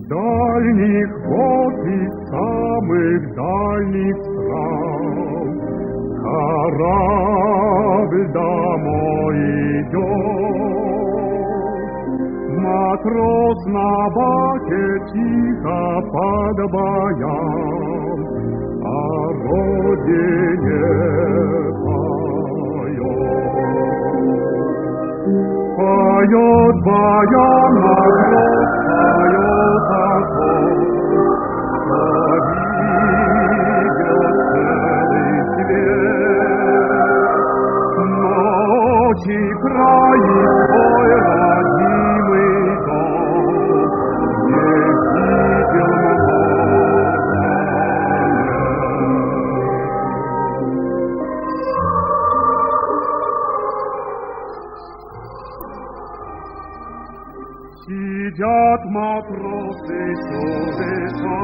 Дальних вод и самых дальних стран корабль домой идет. Матрос на баке тихо под баян о родине поет. Поет баян матрос, поет окоп, видел целый свет. Ночи край свой родимый дом не видел много лет. Сидят матросы чудеса,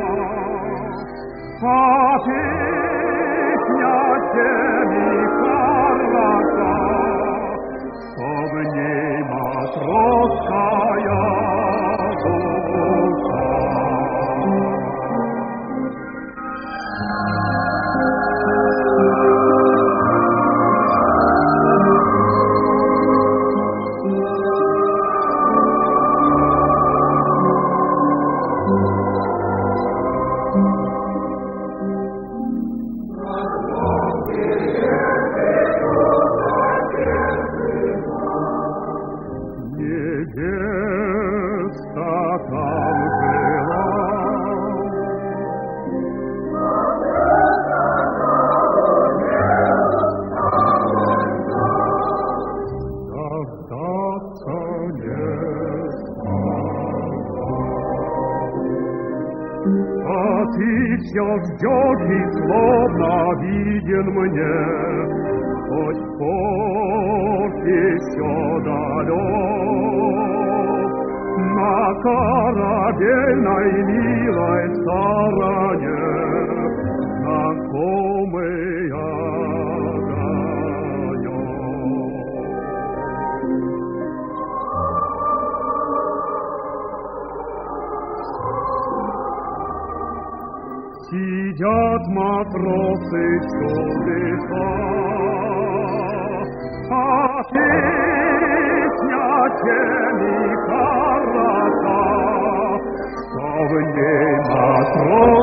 а песня теми хороша, что в ней матросская душа. Невеста там жила, дождаться не смогла. А ты все ждешь и словно виден мне, хоть путь еще далек, на корабельной милой стороне знакомый огонек. Сидят матросы чудеса, а песня теми хороша, что в ней матрос